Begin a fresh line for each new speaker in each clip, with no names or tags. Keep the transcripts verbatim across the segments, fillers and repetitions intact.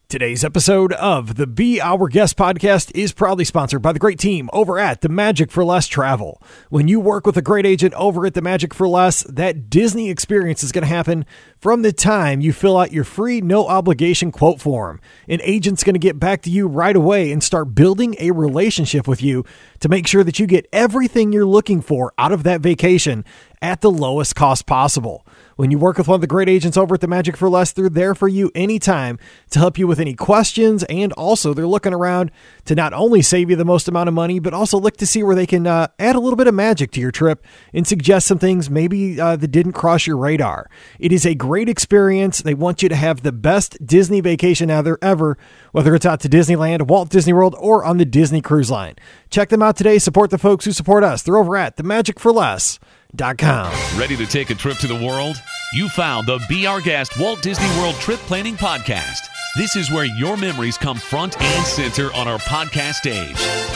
Today's episode of the Be Our Guest podcast is proudly sponsored by the great team over at the Magic for Less Travel. When you work with a great agent over at the Magic for Less, that Disney experience is going to happen from the time you fill out your free no obligation quote form. An agent's going to get back to you right away and start building a relationship with you to make sure that you get everything you're looking for out of that vacation at the lowest cost possible. When you work with one of the great agents over at the Magic for Less, they're there for you anytime to help you with any questions. And also they're looking around to not only save you the most amount of money, but also look to see where they can uh, add a little bit of magic to your trip and suggest some things maybe uh, that didn't cross your radar. It is a great experience. They want you to have the best Disney vacation out there ever, whether it's out to Disneyland, Walt Disney World, or on the Disney Cruise Line. Check them out today. Support the folks who support us. They're over at the magic for less dot com.
Ready to take a trip to the world? You found the Be Our Guest Walt Disney World Trip Planning Podcast. This is where your memories come front and center on our podcast stage.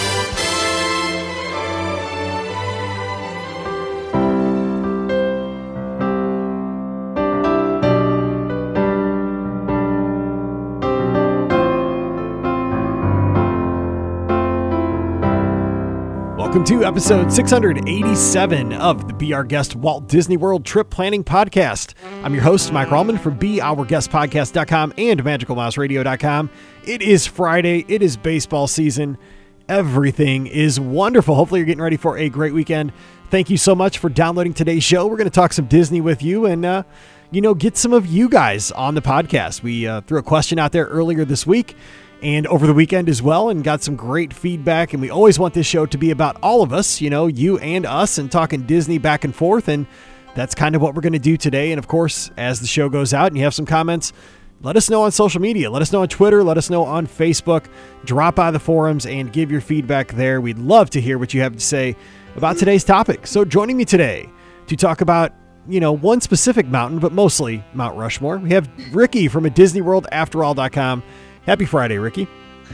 Welcome to episode six hundred eighty-seven of the Be Our Guest Walt Disney World Trip Planning Podcast. I'm your host, Mike Rallman from Be Our Guest Podcast dot com and Magical Mouse Radio dot com. It is Friday. It is baseball season. Everything is wonderful. Hopefully you're getting ready for a great weekend. Thank you so much for downloading today's show. We're going to talk some Disney with you and, uh, you know, get some of you guys on the podcast. We uh, threw a question out there earlier this week and over the weekend as well, and got some great feedback. And we always want this show to be about all of us, you know, you and us, and talking Disney back and forth. And that's kind of what we're going to do today. And of course, as the show goes out and you have some comments, let us know on social media. Let us know on Twitter. Let us know on Facebook. Drop by the forums and give your feedback there. We'd love to hear what you have to say about today's topic. So joining me today to talk about, you know, one specific mountain, but mostly Mount Rushmore, we have Ricky from a Disney World After All dot com. Happy Friday, Ricky.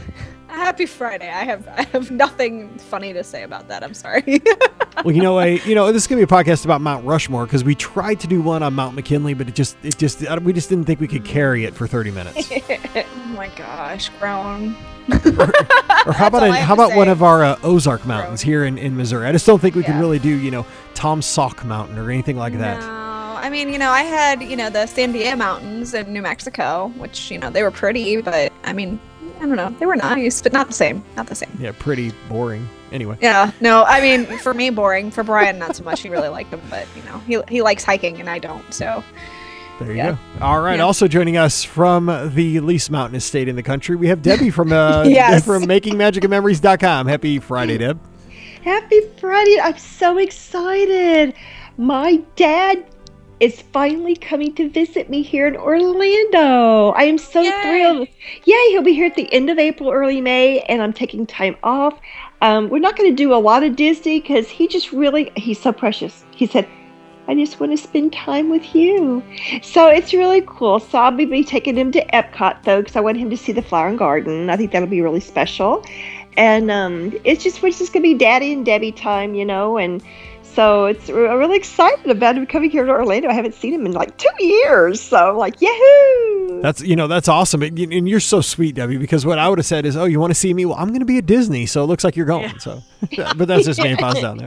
Happy Friday. I have I have nothing funny to say about that. I'm sorry.
Well, you know, I, you know, this is going to be a podcast about Mount Rushmore because we tried to do one on Mount McKinley, but it just, it just, we just didn't think we could carry it for thirty minutes.
Oh my gosh, grown.
or, or how about a, how about say. one of our uh, Ozark Mountains grown. here in, in Missouri? I just don't think we yeah. could really do, you know, Tom Sauk Mountain or anything like that.
No. I mean, you know, I had, you know, the Sandia Mountains in New Mexico, which, you know, they were pretty, but I mean, I don't know, they were nice, but not the same, not the same.
Yeah, pretty boring. Anyway.
Yeah, no, I mean, for me, boring. For Brian, not so much. He really liked them, but, you know, he he likes hiking and I don't, so.
There you
yeah.
go. All right. Yeah. Also joining us from the least mountainous state in the country, we have Debbie from uh,
yes.
from Making Magic and Memories dot com. Happy Friday, Deb.
Happy Friday. I'm so excited. My dad is finally coming to visit me here in Orlando. I am so Yay. thrilled. Yay, he'll be here at the end of April, early May, and I'm taking time off. Um, we're not going to do a lot of Disney because he just really, he's so precious. He said, I just want to spend time with you. So it's really cool. So I'll be taking him to Epcot, though, because I want him to see the Flower and Garden. I think that'll be really special. And um, it's just, it's just going to be Daddy and Debbie time, you know, and so it's I'm really excited about him coming here to Orlando. I haven't seen him in like two years. So I'm like, yahoo!
That's, you know, that's awesome. And you're so sweet, Debbie, because what I would have said is, oh, you want to see me? Well, I'm going to be at Disney. So it looks like you're going. Yeah. So, but that's just me and Pa's down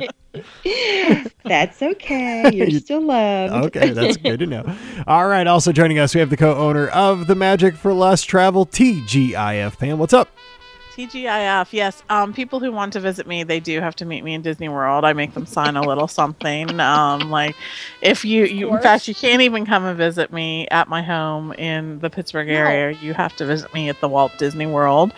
there.
That's okay. You're still loved.
Okay. That's good to know. All right. Also joining us, we have the co-owner of the Magic for Less Travel, T G I F. Pam, what's up?
T G I F, yes. Um, people who want to visit me, they do have to meet me in Disney World. I make them sign a little something. Um, like, if you, you in fact, you can't even come and visit me at my home in the Pittsburgh area. No. You have to visit me at the Walt Disney World.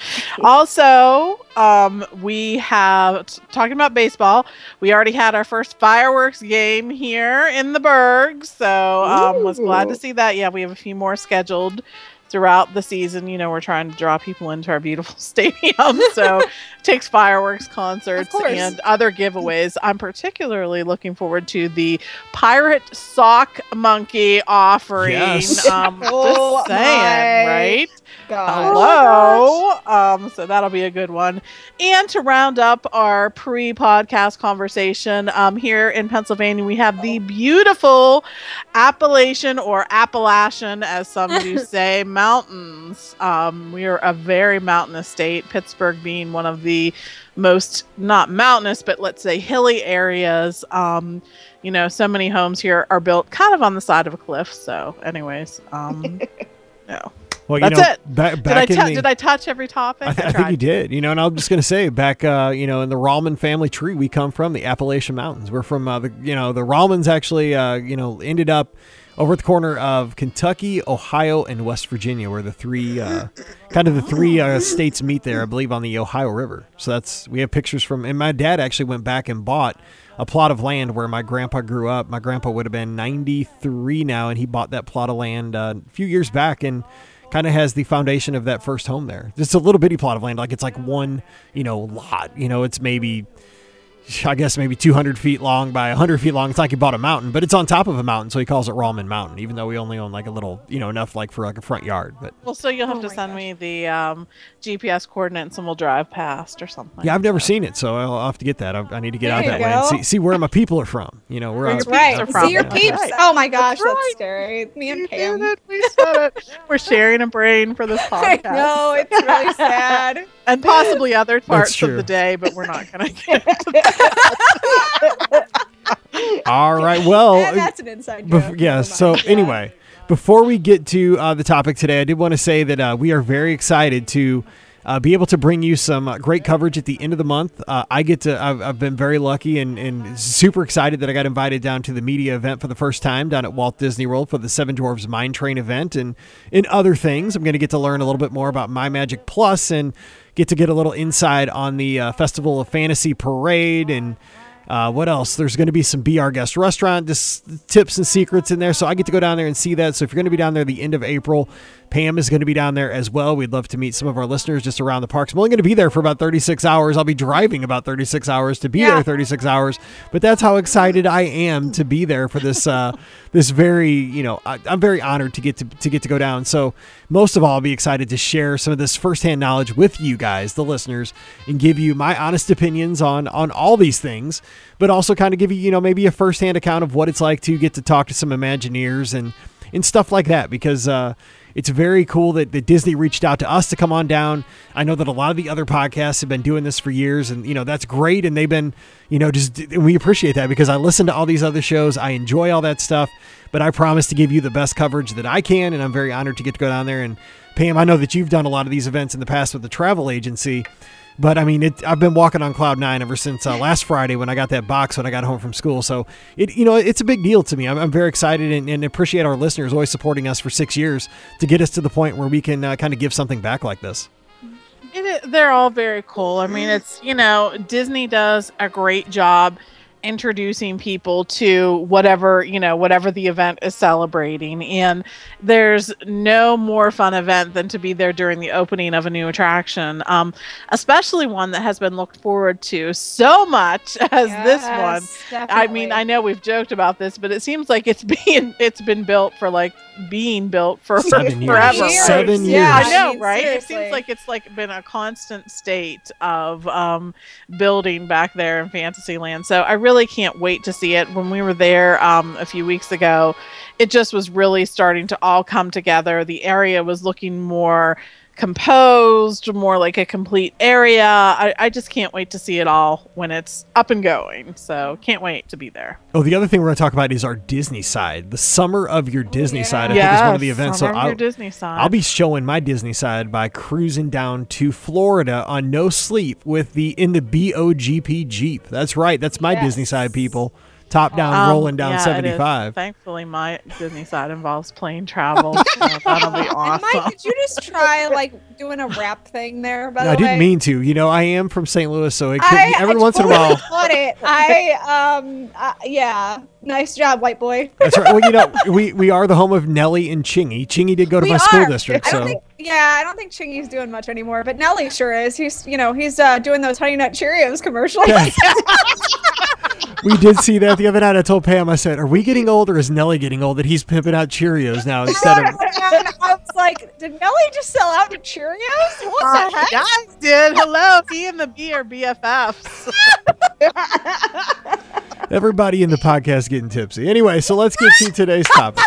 Also, um, we have, t- talking about baseball, we already had our first fireworks game here in the Berg. So, um, was glad to see that. Yeah, we have a few more scheduled throughout the season. You know, we're trying to draw people into our beautiful stadium. So it takes fireworks, concerts, and other giveaways. I'm particularly looking forward to the Pirate Sock Monkey offering.
Yes.
Um,
oh,
just saying,
my.
right?
God.
Hello. Um, so that'll be a good one. And to round up our pre-podcast conversation, um, here in Pennsylvania, we have the beautiful Appalachian or Appalachian, as some do say, mountains. Um, we are a very mountainous state, Pittsburgh being one of the most, not mountainous, but let's say hilly areas. Um, you know, so many homes here are built kind of on the side of a cliff. So anyways, um, no.
Well, you
That's
know,
it.
Back, back
did, I
in
t-
the,
did I touch every topic?
I, th-
I
I think you
tried.
did. You know, and I'm just going to say, back, uh, you know, in the Rallman family tree, we come from the Appalachian Mountains. We're from uh, the, you know, the Rallmans actually, uh, you know, ended up over at the corner of Kentucky, Ohio, and West Virginia, where the three, uh, kind of the three uh, states meet there, I believe, on the Ohio River. So that's, we have pictures from, and my dad actually went back and bought a plot of land where my grandpa grew up. My grandpa would have been ninety-three now, and he bought that plot of land uh, a few years back, and kind of has the foundation of that first home there. Just a little bitty plot of land, like it's like one, you know, lot. You know, it's maybe, I guess maybe two hundred feet long by one hundred feet long. It's like he bought a mountain, but it's on top of a mountain, so he calls it Rallman Mountain, even though we only own like a little, you know, enough like for like a front yard. But
Well, so you'll have
Oh
to
my
send
gosh.
me the um, G P S coordinates and we'll drive past or something.
yeah, I've never
So-
seen it, so I'll I'll have to get that. I, I need to get
There
out
you
that way and
go.
see, see where my people are from. You know, where
That's
I-
right.
Right.
are from.
See your
Yeah.
peeps.
Right.
Oh my gosh,
That's
that's,
right.
scary. Me and
We
Pam.
did it. We said it. We're sharing a brain for this
I
podcast.
know, it's really sad.
And possibly other parts of
true.
the day, but we're not going to get into that.
All right, well,
And that's an inside
Bef-
joke.
yeah.
Never
So
mind. Yeah.
anyway, before we get to uh, the topic today, I did want to say that uh, we are very excited to uh, be able to bring you some uh, great coverage at the end of the month. Uh, I get to. I've, I've been very lucky and, and super excited that I got invited down to the media event for the first time down at Walt Disney World for the Seven Dwarfs Mine Train event and and other things. I'm going to get to learn a little bit more about My Magic Plus and get to get a little insight on the uh, Festival of Fantasy Parade and. Uh, what else? There's going to be some Be Our Guest restaurant, just tips and secrets in there. So I get to go down there and see that. So if you're going to be down there the end of April, Pam is going to be down there as well. We'd love to meet some of our listeners just around the parks. I'm only going to be there for about thirty-six hours. I'll be driving about thirty-six hours to be
Yeah.
there thirty-six hours. But that's how excited I am to be there for this, uh, this very, you know, I, I'm very honored to get to, to get to go down. So most of all, I'll be excited to share some of this firsthand knowledge with you guys, the listeners, and give you my honest opinions on, on all these things, but also kind of give you, you know, maybe a firsthand account of what it's like to get to talk to some Imagineers and, and stuff like that, because uh, it's very cool that, that Disney reached out to us to come on down. I know that a lot of the other podcasts have been doing this for years, and, you know, that's great. And they've been, you know, just, and we appreciate that because I listen to all these other shows. I enjoy all that stuff, but I promise to give you the best coverage that I can. And I'm very honored to get to go down there. And Pam, I know that you've done a lot of these events in the past with the travel agency. But I mean, it, I've been walking on cloud nine ever since uh, last Friday when I got that box when I got home from school. So it, you know, it's a big deal to me. I'm, I'm very excited and, and appreciate our listeners always supporting us for six years to get us to the point where we can uh, kind of give something back like this.
It, they're all very cool. I mean, it's, you know, Disney does a great job introducing people to whatever, you know, whatever the event is celebrating. And there's no more fun event than to be there during the opening of a new attraction, um, especially one that has been looked forward to so much as this one.
Yes,
I mean, I know we've joked about this, but it seems like it's being it's been built for like being built for
Seven years.
forever.
Seven years.
Yeah,
I know,
mean,
right? It
seriously.
seems like it's like been a constant state of um, building back there in Fantasyland. So I really can't wait to see it. When we were there um, a few weeks ago, it just was really starting to all come together. The area was looking more composed, more like a complete area. I, I just can't wait to see it all when it's up and going. So can't wait to be there.
Oh, the other thing we're going to talk about is our Disney side, the summer of your Disney side. I think is one of the events. So
Summer of
I'll,
your Disney side.
I'll be showing my Disney side by cruising down to Florida on no sleep with the in the B O G P Jeep. That's right. That's my
Yes.
Disney side, people. Top down,
Um,
rolling down
yeah, it is.
seventy-five.
Thankfully, my Disney side involves plane travel. So that'll be
And
awesome.
Mike, did you just try like doing a rap thing there? By
No,
the
I didn't
way?
mean to. You know, I am from Saint Louis, so it could,
I,
every
I
once in a
totally
while.
caught it. I um uh, yeah. Nice job, white boy.
That's right. Well, you know, we, we are the home of Nelly and Chingy. Chingy did go to
We
my
are.
school district,
I don't
so
think, yeah, I don't think Chingy's doing much anymore, but Nelly sure is. He's, you know, he's uh, doing those Honey Nut Cheerios commercials.
we did see that the other night. I told Pam, I said, are we getting old or is Nelly getting old that he's pimping out Cheerios now instead of...
And I was like, did Nelly just sell out of Cheerios? What
Uh,
the heck?
guys did. Hello, me and the B are B F Fs.
Everybody in the podcast getting tipsy. Anyway, so let's get to today's topic.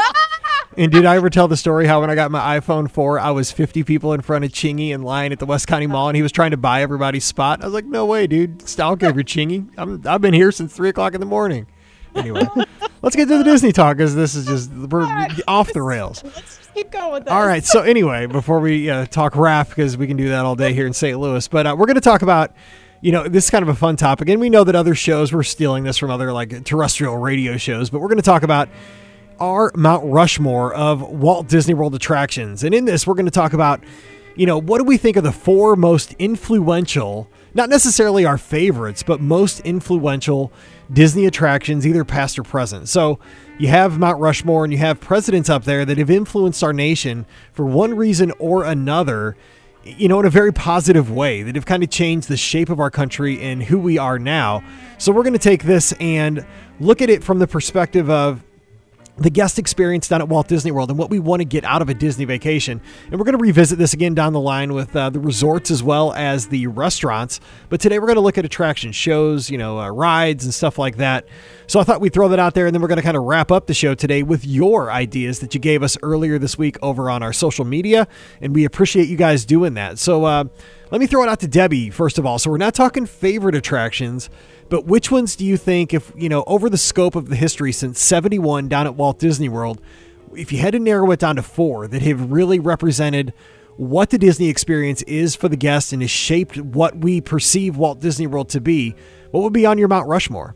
And did I ever tell the story how when I got my iPhone four, I was fifty people in front of Chingy in line at the West County Mall, and he was trying to buy everybody's spot? I was like, no way, dude. I don't care if you're Chingy. I'm, I've been here since three o'clock in the morning. Anyway, let's get to the Disney talk, because this is just, we're
right.
off the rails.
Let's just keep going with this.
All right, so anyway, before we uh, talk rap, because we can do that all day here in Saint Louis, but uh, we're going to talk about, you know, this is kind of a fun topic, and we know that other shows, we're stealing this from other, like, terrestrial radio shows, but we're going to talk about our Mount Rushmore of Walt Disney World attractions. And in this, we're going to talk about, you know, what do we think are the four most influential, not necessarily our favorites, but most influential Disney attractions, either past or present. So you have Mount Rushmore and you have presidents up there that have influenced our nation for one reason or another, you know, in a very positive way, that have kind of changed the shape of our country and who we are now. So we're going to take this and look at it from the perspective of the guest experience down at Walt Disney World and what we want to get out of a Disney vacation. And we're going to revisit this again down the line with uh, the resorts as well as the restaurants. But today we're going to look at attraction shows, you know, uh, rides and stuff like that. So I thought we'd throw that out there, and then we're going to kind of wrap up the show today with your ideas that you gave us earlier this week over on our social media. And we appreciate you guys doing that. So uh, let me throw it out to Debbie, first of all. So we're not talking favorite attractions, but which ones do you think, if, you know, over the scope of the history since seventy-one down at Walt Disney World, if you had to narrow it down to four that have really represented what the Disney experience is for the guests and has shaped what we perceive Walt Disney World to be, what would be on your Mount Rushmore?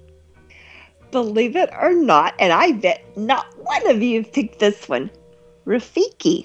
Believe it or not, and I bet not one of you picked this one, Rafiki.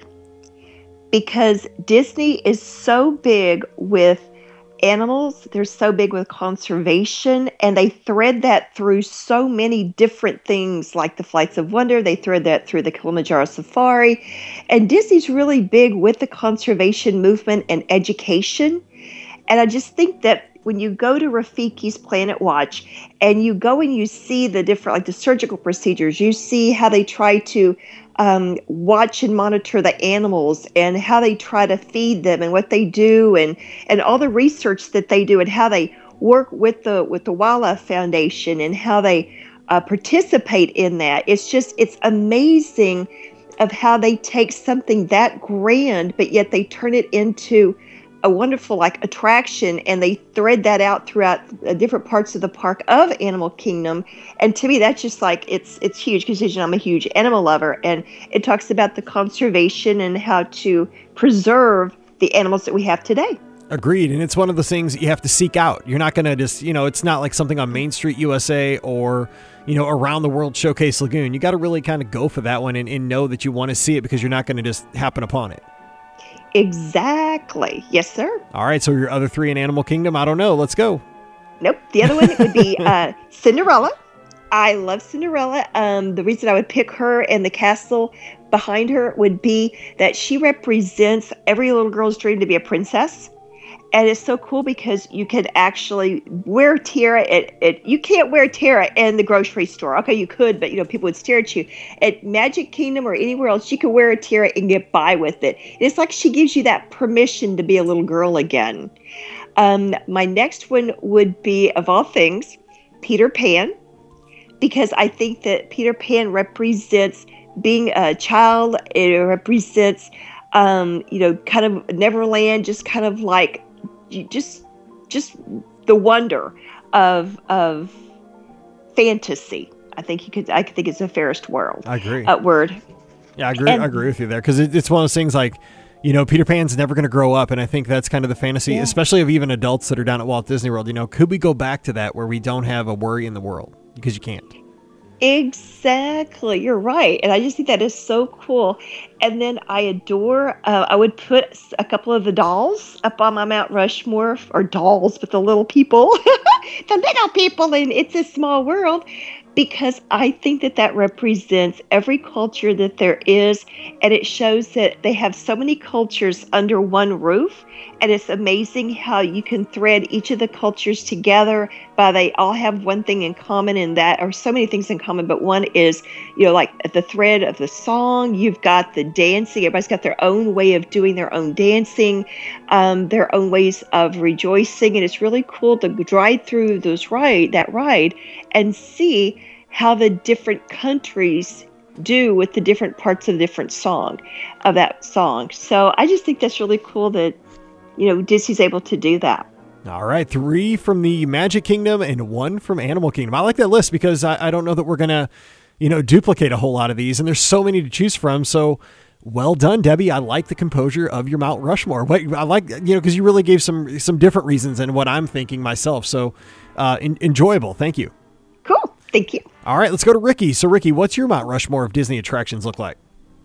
Because Disney is so big with animals, they're so big with conservation, and they thread that through so many different things like the Flights of Wonder. They thread that through the Kilimanjaro Safari. And Disney's really big with the conservation movement and education. And I just think that when you go to Rafiki's Planet Watch and you go and you see the different, like the surgical procedures, you see how they try to Um, watch and monitor the animals and how they try to feed them and what they do, and, and all the research that they do, and how they work with the with the Wildlife Foundation and how they uh, participate in that. It's just, it's amazing of how they take something that grand, but yet they turn it into a wonderful like attraction, and they thread that out throughout uh, different parts of the park of Animal Kingdom. And to me, that's just like, it's it's huge, because you know, I'm a huge animal lover, and it talks about the conservation and how to preserve the animals that we have today.
Agreed. And it's one of those things that you have to seek out. You're not going to just, you know, it's not like something on Main Street U S A or, you know, Around the World Showcase Lagoon. You got to really kind of go for that one and, and know that you want to see it, because you're not going to just happen upon it.
Exactly. Yes, sir.
All right. So your other three in Animal Kingdom, I don't know. Let's go.
Nope. The other one would be uh, Cinderella. I love Cinderella. Um, the reason I would pick her and the castle behind her would be that she represents every little girl's dream to be a princess. And it's so cool because you can actually wear tiara. At, at, you can't wear tiara in the grocery store. Okay, you could, but you know people would stare at you. At Magic Kingdom or anywhere else, you could wear a tiara and get by with it. It's like she gives you that permission to be a little girl again. Um, my next one would be, of all things, Peter Pan, because I think that Peter Pan represents being a child. It represents, um, you know, kind of Neverland, just kind of like. You just just the wonder of of fantasy. I think you could I think it's the fairest world.
I agree.
Uh, word.
Yeah, I agree.
And,
I agree with you there, because it, it's one of those things like, you know, Peter Pan's never going to grow up, and I think that's kind of the fantasy, yeah. especially of even adults that are down at Walt Disney World. You know, could we go back to that where we don't have a worry in the world? Because you can't.
Exactly. You're right. And I just think that is so cool. And then I adore, uh, I would put a couple of the dolls up on my Mount Rushmore, or dolls, but the little people, the little people in It's a Small World. because I think that that represents every culture that there is, and it shows that they have so many cultures under one roof, and it's amazing how you can thread each of the cultures together, but they all have one thing in common, and that, or so many things in common, but one is, you know, like the thread of the song, you've got the dancing, everybody's got their own way of doing their own dancing, um, their own ways of rejoicing, and it's really cool to ride through those ride, that ride and see how the different countries do with the different parts of the different song of that song. So I just think that's really cool that, you know, Disney's able to do that.
All right, three from the Magic Kingdom and one from Animal Kingdom. I like that list because I, I don't know that we're going to, you know, duplicate a whole lot of these, and there's so many to choose from. So well done, Debbie. I like the composure of your Mount Rushmore. What, I like, you know, because you really gave some some different reasons than what I'm thinking myself. So uh, in, enjoyable. Thank you.
Cool. Thank you.
All right, let's go to Ricky. So, Ricky, what's your Mount Rushmore of Disney attractions look like?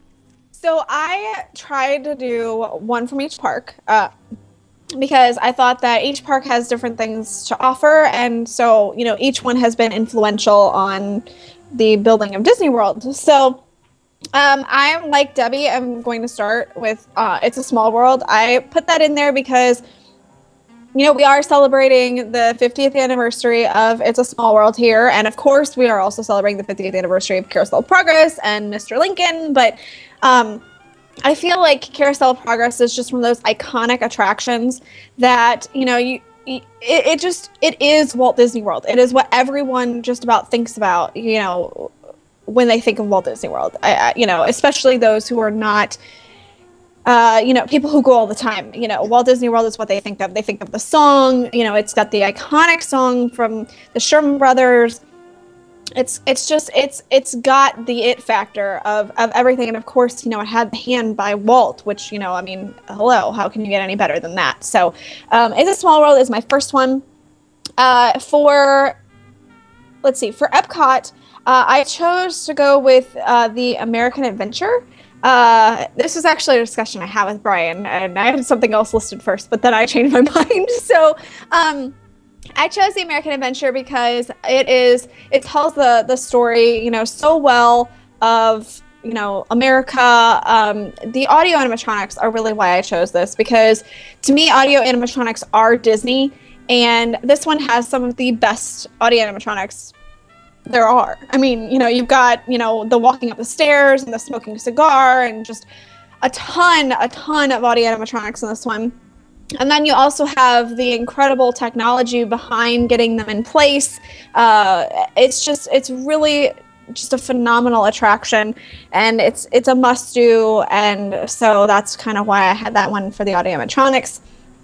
So I tried to do one from each park uh, because I thought that each park has different things to offer. And so, you know, each one has been influential on the building of Disney World. So um, I'm like Debbie. I'm going to start with uh, It's a Small World. I put that in there because, you know, we are celebrating the fiftieth anniversary of It's a Small World here. And of course, we are also celebrating the fiftieth anniversary of Carousel of Progress and Mister Lincoln. But um, I feel like Carousel of Progress is just one of those iconic attractions that, you know, you it, it just, it is Walt Disney World. It is what everyone just about thinks about, you know, when they think of Walt Disney World. I, I, you know, especially those who are not Uh, you know, people who go all the time, you know, Walt Disney World is what they think of. They think of the song, you know, it's got the iconic song from the Sherman Brothers. It's, it's just, it's, it's got the it factor of, of everything. And of course, you know, it had the hand by Walt, which, you know, I mean, hello, how can you get any better than that? So, um, It's a Small World is my first one. Uh, for, let's see, for Epcot, uh, I chose to go with, uh, the American Adventure. Uh, this was actually a discussion I had with Brian, and I had something else listed first, but then I changed my mind. So, um, I chose the American Adventure because it is, it tells the, the story, you know, so well of, you know, America. Um, the audio animatronics are really why I chose this, because to me, audio animatronics are Disney, and this one has some of the best audio animatronics there are. I mean, you know, you've got, you know, the walking up the stairs and the smoking cigar and just a ton, a ton of audio animatronics in this one. And then you also have the incredible technology behind getting them in place. Uh, it's just, it's really just a phenomenal attraction, and it's, it's a must do. And so that's kind of why I had that one for the audio animatronics.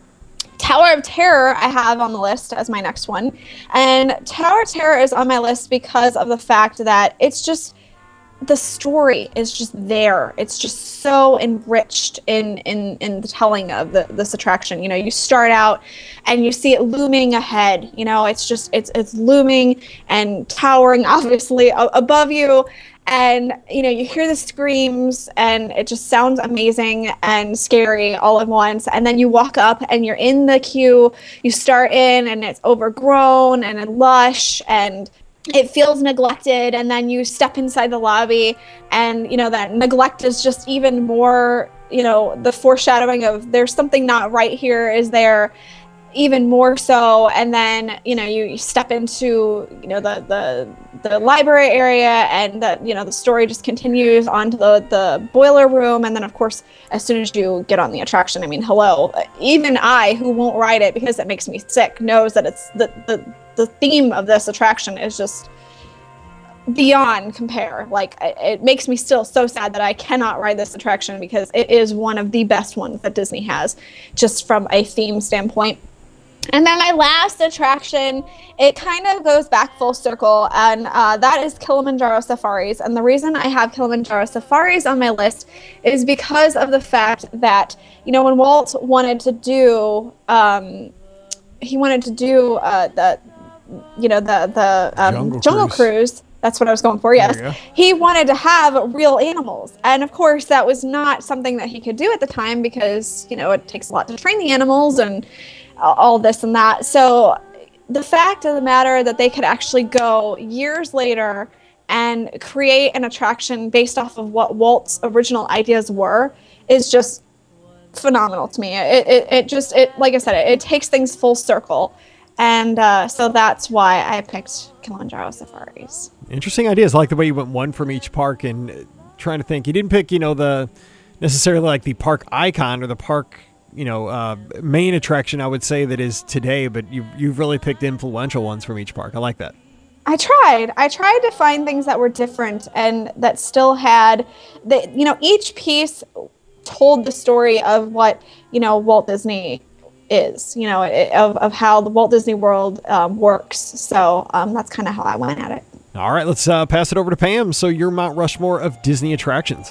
Tower of Terror I have on the list as my next one. And Tower of Terror is on my list because of the fact that it's just, the story is just there. It's just so enriched in in, in the telling of the, this attraction. You know, you start out and you see it looming ahead. You know, it's just, it's it's looming and towering, obviously, a- above you. And, you know, you hear the screams and it just sounds amazing and scary all at once. And then you walk up and you're in the queue. You start in and it's overgrown and lush and it feels neglected. And then you step inside the lobby and, you know, that neglect is just even more, you know, the foreshadowing of there's something not right here is there even more so. And then, you know, you, you step into, you know, the, the, the library area, and the, you know, the story just continues on to the, the boiler room. And then of course, as soon as you get on the attraction, I mean, hello, even I, who won't ride it because it makes me sick, knows that it's the, the, the theme of this attraction is just beyond compare. Like, it makes me still so sad that I cannot ride this attraction because it is one of the best ones that Disney has, just from a theme standpoint. And then my last attraction, it kind of goes back full circle, and uh, that is Kilimanjaro Safaris. And the reason I have Kilimanjaro Safaris on my list is because of the fact that, you know, when Walt wanted to do, um, he wanted to do uh, the, you know, the the um, Jungle, Jungle Cruise. Cruise. That's what I was going for, yes. He wanted to have real animals. And of course, that was not something that he could do at the time because, you know, it takes a lot to train the animals and all this and that. So the fact of the matter that they could actually go years later and create an attraction based off of what Walt's original ideas were is just phenomenal to me. It, it, it just, it like I said, it, it takes things full circle. And uh, so that's why I picked Kilimanjaro Safaris.
Interesting ideas. I like the way you went one from each park, and trying to think. You didn't pick, you know, the necessarily like the park icon or the park, you know, uh, main attraction, I would say, that is today, but you've, you've really picked influential ones from each park. I like that.
I tried. I tried to find things that were different and that still had, the, you know, each piece told the story of what, you know, Walt Disney is, you know, it, of, of how the Walt Disney World um, works. So um, that's kind of how I went at it.
All right, let's uh, pass it over to Pam. So your Mount Rushmore of Disney attractions.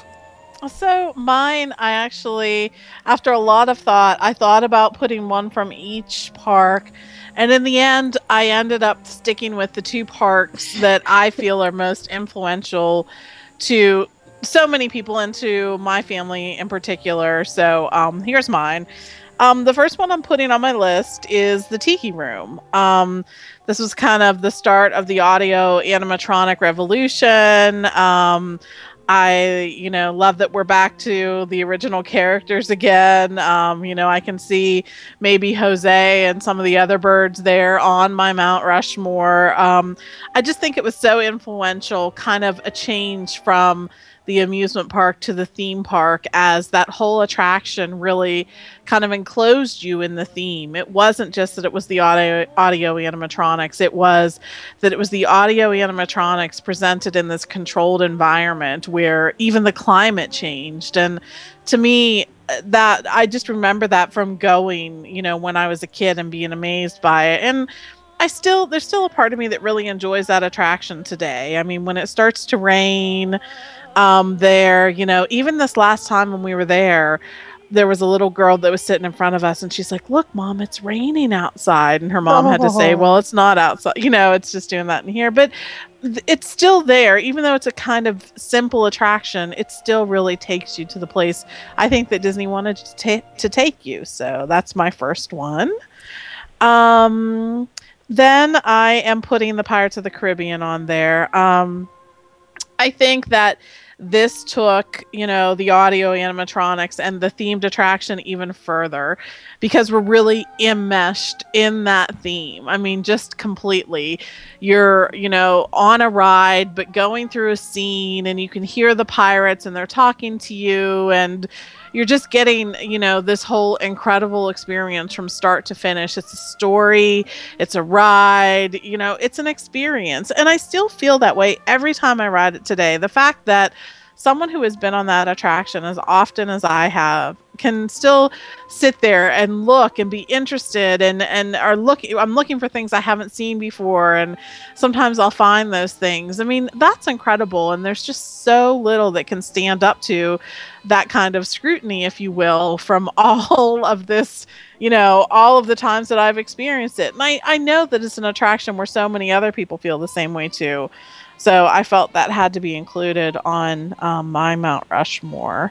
So mine, I actually, after a lot of thought, I thought about putting one from each park. And in the end, I ended up sticking with the two parks that I feel are most influential to so many people and to my family in particular. So um, here's mine. Um, the first one I'm putting on my list is the Tiki Room. Um, this was kind of the start of the audio animatronic revolution. Um, I, you know, love that we're back to the original characters again. Um, you know, I can see maybe Jose and some of the other birds there on my Mount Rushmore. Um, I just think it was so influential, kind of a change from the amusement park to the theme park, as that whole attraction really kind of enclosed you in the theme. It wasn't just that it was the audio audio animatronics. It was that it was the audio animatronics presented in this controlled environment where even the climate changed. And to me, that I just remember that from going, you know, when I was a kid and being amazed by it. And I still, there's still a part of me that really enjoys that attraction today. I mean, when it starts to rain, Um, there, you know, even this last time when we were there, there was a little girl that was sitting in front of us and she's like, "Look, Mom, it's raining outside." And her mom oh. had to say, "Well, it's not outside. You know, it's just doing that in here." But th- it's still there. Even though it's a kind of simple attraction, it still really takes you to the place I think that Disney wanted to, ta- to take you. So that's my first one. Um, then I am putting the Pirates of the Caribbean on there. Um, I think that this took, you know, the audio animatronics and the themed attraction even further, because we're really enmeshed in that theme. I mean, just completely. You're, you know, on a ride, but going through a scene, and you can hear the pirates and they're talking to you, and you're just getting, you know, this whole incredible experience from start to finish. It's a story, it's a ride, you know, it's an experience. And I still feel that way every time I ride it today. The fact that someone who has been on that attraction as often as I have can still sit there and look and be interested and, and are looking, I'm looking for things I haven't seen before. And sometimes I'll find those things. I mean, that's incredible. And there's just so little that can stand up to that kind of scrutiny, if you will, from all of this, you know, all of the times that I've experienced it. And I, I know that it's an attraction where so many other people feel the same way too. So I felt that had to be included on um, my Mount Rushmore.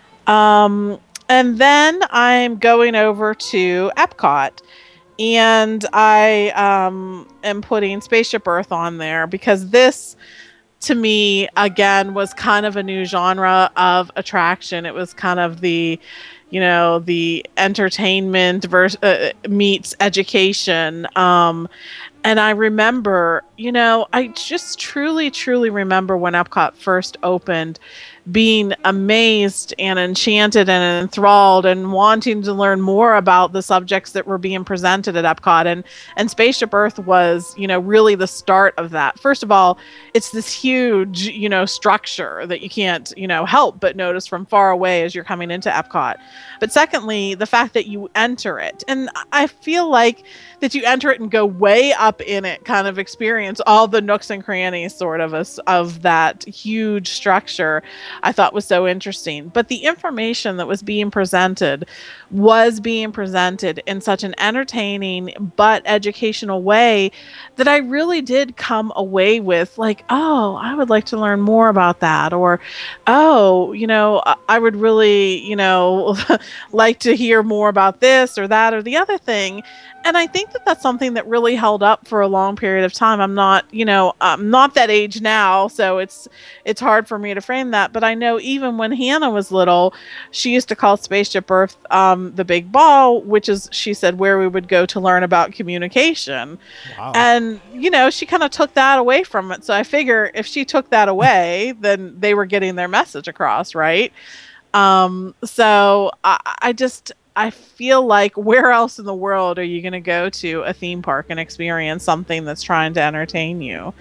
Um, and then I'm going over to Epcot, and I um, am putting Spaceship Earth on there because this, to me, again, was kind of a new genre of attraction. It was kind of the, you know, the entertainment vers- uh, meets education. Um, and I remember, you know, I just truly, truly remember when Epcot first opened, being amazed and enchanted and enthralled and wanting to learn more about the subjects that were being presented at Epcot. And, and Spaceship Earth was, you know, really the start of that. First of all, it's this huge, you know, structure that you can't, you know, help but notice from far away as you're coming into Epcot. But secondly, the fact that you enter it. And I feel like that you enter it and go way up in it, kind of experience all the nooks and crannies sort of a, of that huge structure, I thought was so interesting. But the information that was being presented was being presented in such an entertaining but educational way that I really did come away with like, oh, I would like to learn more about that. Or, oh, you know, I would really, you know, like to hear more about this or that or the other thing. And I think that that's something that really held up for a long period of time. I'm not, you know, I'm not that age now, so it's it's hard for me to frame that. But I know even when Hannah was little, she used to call Spaceship Earth um, the Big Ball, which is, she said, where we would go to learn about communication. Wow. And, you know, she kind of took that away from it. So I figure if she took that away, then they were getting their message across, right? Um, so I, I just... I feel like where else in the world are you going to go to a theme park and experience something that's trying to entertain you?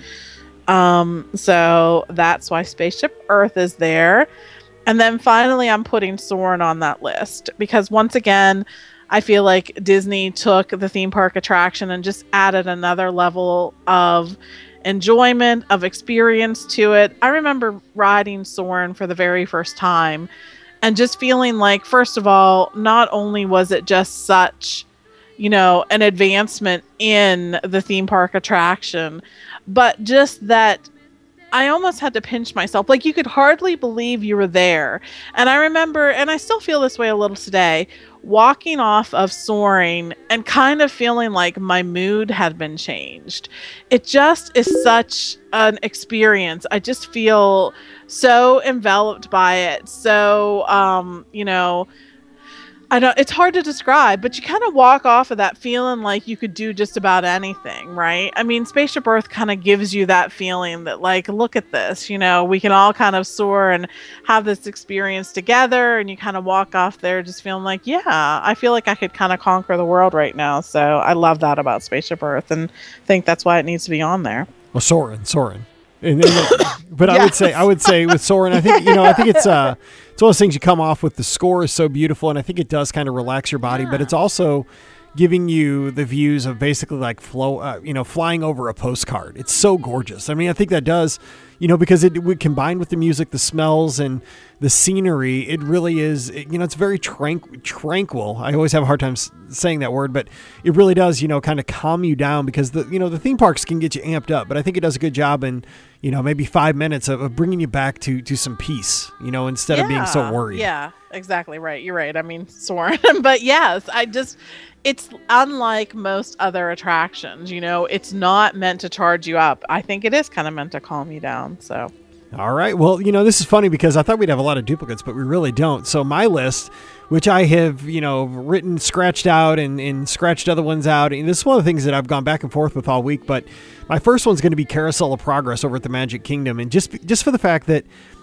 Um, so that's why Spaceship Earth is there. And then finally, I'm putting Soarin' on that list because once again, I feel like Disney took the theme park attraction and just added another level of enjoyment, of experience to it. I remember riding Soarin' for the very first time and just feeling like, first of all, not only was it just such, you know, an advancement in the theme park attraction, but just that I almost had to pinch myself. Like, you could hardly believe you were there. And I remember, and I still feel this way a little today, walking off of Soaring and kind of feeling like my mood had been changed. It just is such an experience. I just feel so enveloped by it. So, um, you know, I don't, it's hard to describe, but you kind of walk off of that feeling like you could do just about anything, right? I mean, Spaceship Earth kind of gives you that feeling that, like, look at this, you know, we can all kind of soar and have this experience together. And you kind of walk off there just feeling like, yeah, I feel like I could kind of conquer the world right now. So I love that about Spaceship Earth and think that's why it needs to be on there.
Well, Soarin', Soarin'. And then, but yes. I would say, I would say with Soarin', I think, you know, I think it's, uh, it's one of those things you come off with. The score is so beautiful, and I think it does kind of relax your body, yeah. But it's also giving you the views of basically like flow, uh, you know, flying over a postcard. It's so gorgeous. I mean, I think that does, you know, because it would combine with the music, the smells, and the scenery. It really is, it, you know, it's very tranqu- tranquil. I always have a hard time s- saying that word, but it really does, you know, kind of calm you down because the, you know, the theme parks can get you amped up, but I think it does a good job in, you know, maybe five minutes of, of bringing you back to, to some peace, you know, instead
yeah,
of being so worried.
Yeah, exactly right. You're right. I mean, Soarin', but yes, I just, it's unlike most other attractions, you know, it's not meant to charge you up. I think it is kind of meant to calm you down. So.
All right. Well, you know, this is funny because I thought we'd have a lot of duplicates, but we really don't. So my list, which I have, you know, written, scratched out and, and scratched other ones out. And this is one of the things that I've gone back and forth with all week. But my first one's going to be Carousel of Progress over at the Magic Kingdom. And just, just for the fact that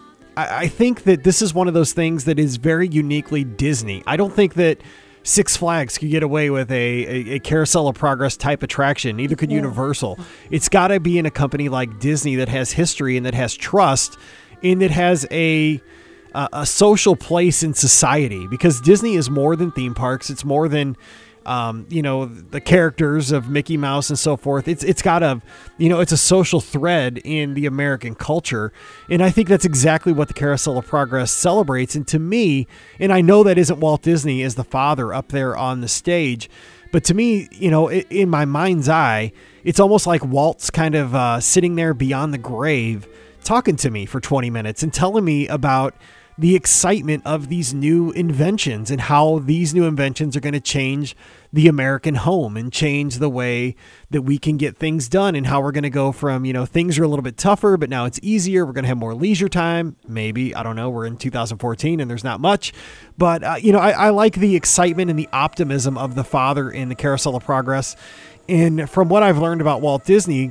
I, I think that this is one of those things that is very uniquely Disney. I don't think that Six Flags could get away with a, a, a Carousel of Progress type attraction. Neither could yeah. Universal. It's got to be in a company like Disney that has history and that has trust and that has a, a a social place in society, because Disney is more than theme parks. It's more than um, you know, the characters of Mickey Mouse and so forth. It's it's got a, you know, it's a social thread in the American culture. And I think that's exactly what the Carousel of Progress celebrates. And to me, and I know that isn't Walt Disney as the father up there on the stage, but to me, you know, in my mind's eye, it's almost like Walt's kind of uh, sitting there beyond the grave talking to me for twenty minutes and telling me about the excitement of these new inventions and how these new inventions are going to change the American home and change the way that we can get things done, and how we're going to go from, you know, things are a little bit tougher, but now it's easier. We're going to have more leisure time. Maybe, I don't know. We're in two thousand fourteen and there's not much, but uh, you know, I, I like the excitement and the optimism of the father in the Carousel of Progress. And from what I've learned about Walt Disney,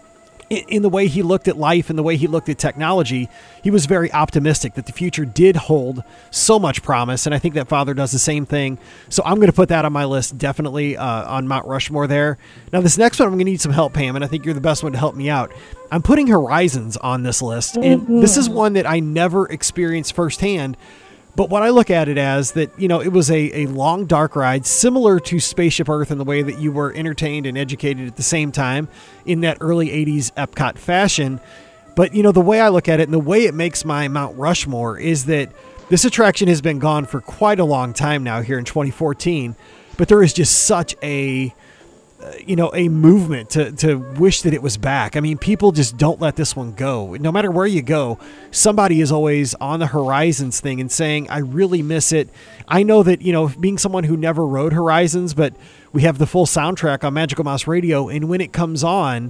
in the way he looked at life and the way he looked at technology, he was very optimistic that the future did hold so much promise. And I think that father does the same thing. So I'm going to put that on my list, definitely uh, on Mount Rushmore there. Now, this next one, I'm going to need some help, Pam, and I think you're the best one to help me out. I'm putting Horizons on this list. And mm-hmm. this is one that I never experienced firsthand. But what I look at it as that, you know, it was a, a long, dark ride, similar to Spaceship Earth in the way that you were entertained and educated at the same time in that early eighties Epcot fashion. But, you know, the way I look at it and the way it makes my Mount Rushmore is that this attraction has been gone for quite a long time now here in twenty fourteen. But there is just such a uh, you know, a movement to, to wish that it was back. I mean, people just don't let this one go. No matter where you go, somebody is always on the Horizons thing and saying, I really miss it. I know that, you know, being someone who never rode Horizons, but we have the full soundtrack on Magical Mouse Radio, and when it comes on,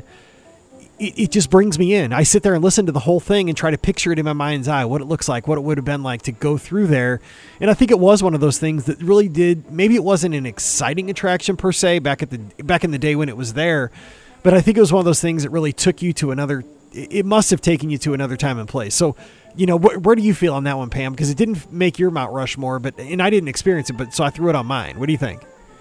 it, it just brings me in. I sit there and listen to the whole thing and try to picture it in my mind's eye, what it looks like, what it would have been like to go through there. And I think it was one of those things that really did, maybe it wasn't an exciting attraction per se back at the back in the day when it was there, but I think it was one of those things that really took you to another, it must have taken you to another time and place. So, you know, wh- where do you feel on that one, Pam? Because it didn't make your Mount Rushmore, but, and I didn't experience it, but so I threw it on mine. What do you think?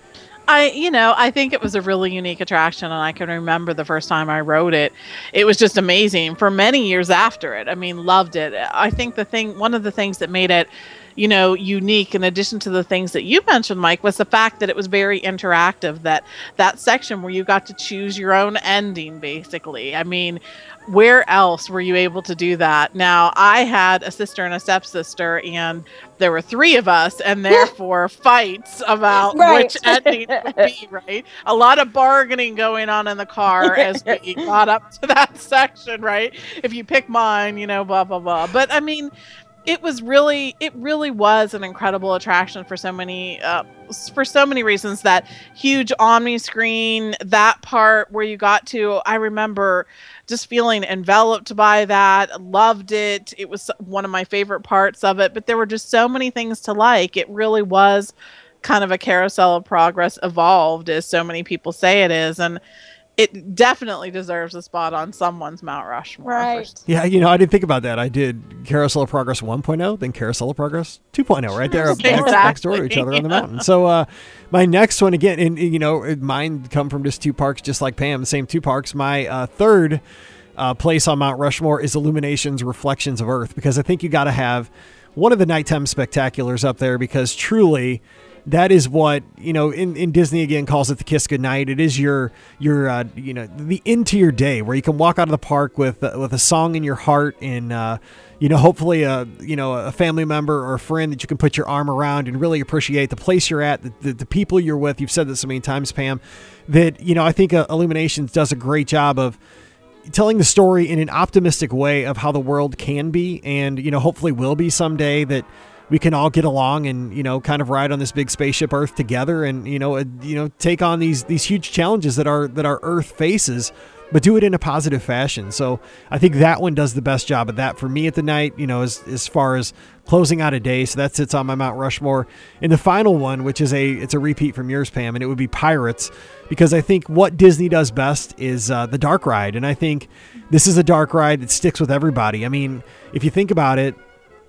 I, you know, I think it was a really unique attraction, and I can remember the first time I rode it. It was just amazing for many years after it. I mean, loved it. I think the thing, one of the things that made it, you know, unique, in addition to the things that you mentioned, Mike, was the fact that it was very interactive, that that section where you got to choose your own ending, basically. I mean, where else were you able to do that? Now, I had a sister and a stepsister, and there were three of us, and therefore fights about
Right.
which ending would be, right? A lot of bargaining going on in the car as we got up to that section, right? If you pick mine, you know, blah, blah, blah. But I mean, it was really, it really was an incredible attraction for so many, uh, for so many reasons. That huge Omni screen, that part where you got to, I remember just feeling enveloped by that, loved it. It was one of my favorite parts of it, but there were just so many things to like. It really was kind of a carousel of progress evolved, as so many people say it is. And it definitely deserves a spot on someone's Mount Rushmore.
Right.
Yeah, you know, I didn't think about that. I did Carousel of Progress one point oh, then Carousel of Progress two point oh, right there
Exactly.
next, next door to each other on the mountain. So uh, my next one, again, and, and, you know, mine come from just two parks, just like Pam, the same two parks. My uh, third uh, place on Mount Rushmore is Illumination's Reflections of Earth, because I think you got to have one of the nighttime spectaculars up there, because truly, that is what, you know, in, in Disney, again, calls it the kiss goodnight. It is your, your uh, you know, the end to your day, where you can walk out of the park with uh, with a song in your heart, and, uh, you know, hopefully a, you know, a family member or a friend that you can put your arm around and really appreciate the place you're at, the, the, the people you're with. You've said this so many times, Pam, that, you know, I think uh, Illuminations does a great job of telling the story in an optimistic way of how the world can be, and, you know, hopefully will be someday, that we can all get along and, you know, kind of ride on this big spaceship Earth together, and, you know, uh, you know, take on these these huge challenges that our that our Earth faces, but do it in a positive fashion. So I think that one does the best job of that for me at the night, you know, as as far as closing out a day. So that sits on my Mount Rushmore. And the final one, which is a it's a repeat from yours, Pam, and it would be Pirates, because I think what Disney does best is uh, the dark ride, and I think this is a dark ride that sticks with everybody. I mean, if you think about it,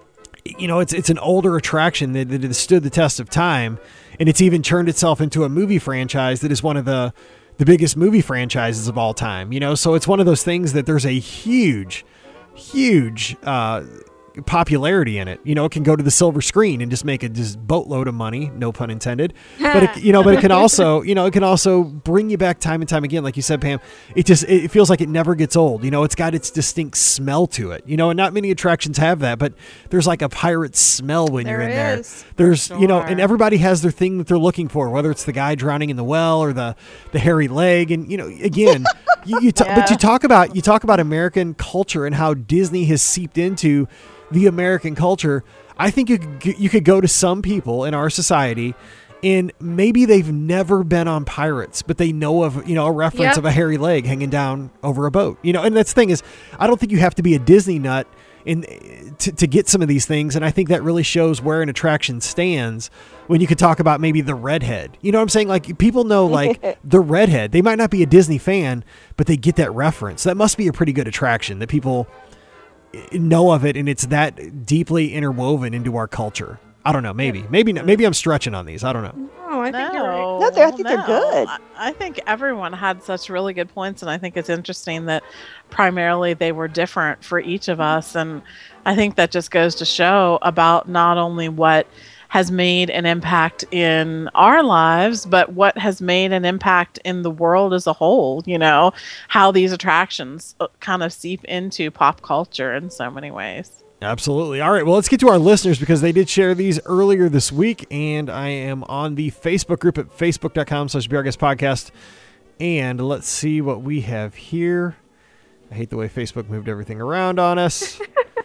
you know, it's it's an older attraction that, that has stood the test of time, and it's even turned itself into a movie franchise that is one of the the biggest movie franchises of all time. You know, so it's one of those things that there's a huge, huge uh, popularity in it. You know, it can go to the silver screen and just make a just boatload of money, no pun intended. But it, you know, but it can also, you know, it can also bring you back time and time again. Like you said, Pam, it just it feels like it never gets old. You know, it's got its distinct smell to it. You know, and not many attractions have that, but there's like a pirate smell when
There
you're in
is.
there. There's,
For
you know,
sure.
and everybody has their thing that they're looking for, whether it's the guy drowning in the well or the the hairy leg, and, you know, again, you, you t-
Yeah.
but you talk about you talk about American culture and how Disney has seeped into the American culture. I think you could, you could go to some people in our society, and maybe they've never been on Pirates, but they know of, you know, a reference
Yep.
of a hairy leg hanging down over a boat. You know, and that's the thing is, I don't think you have to be a Disney nut in to, to get some of these things, and I think that really shows where an attraction stands when you could talk about maybe the redhead. You know what I'm saying? Like, people know, like, the redhead. They might not be a Disney fan, but they get that reference. That must be a pretty good attraction that people know of it, and it's that deeply interwoven into our culture. I don't know. Maybe, maybe, not, maybe I'm stretching on these. I don't know.
Oh, I think you're right.
No,
No, they're- I think they're
no.
good.
I, I think everyone had such really good points, and I think it's interesting that primarily they were different for each of us. And I think that just goes to show about not only what has made an impact in our lives, but what has made an impact in the world as a whole. You know, how these attractions uh, kind of seep into pop culture in so many ways.
Absolutely. All right. Well, let's get to our listeners, because they did share these earlier this week, and I am on the Facebook group at facebook.com slash BRGuest podcast. And let's see what we have here. I hate the way Facebook moved everything around on us.